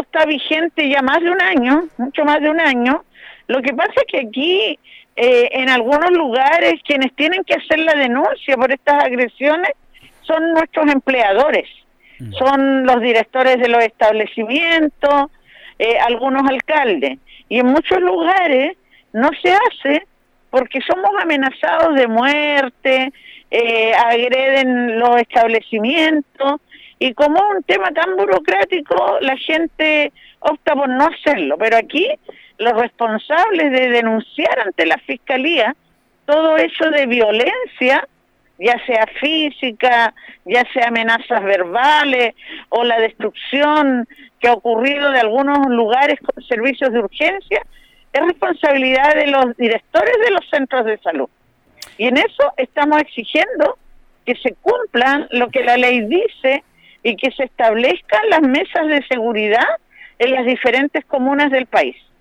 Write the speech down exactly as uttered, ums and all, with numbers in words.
esto está vigente ya más de un año, mucho más de un año. Lo que pasa es que aquí, eh, en algunos lugares, quienes tienen que hacer la denuncia por estas agresiones son nuestros empleadores, mm. son los directores de los establecimientos, eh, algunos alcaldes. Y en muchos lugares no se hace porque somos amenazados de muerte, eh, agreden los establecimientos, y como es un tema tan burocrático, la gente opta por no hacerlo. Pero aquí los responsables de denunciar ante la Fiscalía todo hecho de violencia, ya sea física, ya sea amenazas verbales o la destrucción que ha ocurrido de algunos lugares con servicios de urgencia, es responsabilidad de los directores de los centros de salud. Y en eso estamos exigiendo que se cumplan lo que la ley dice y que se establezcan las mesas de seguridad en las diferentes comunas del país.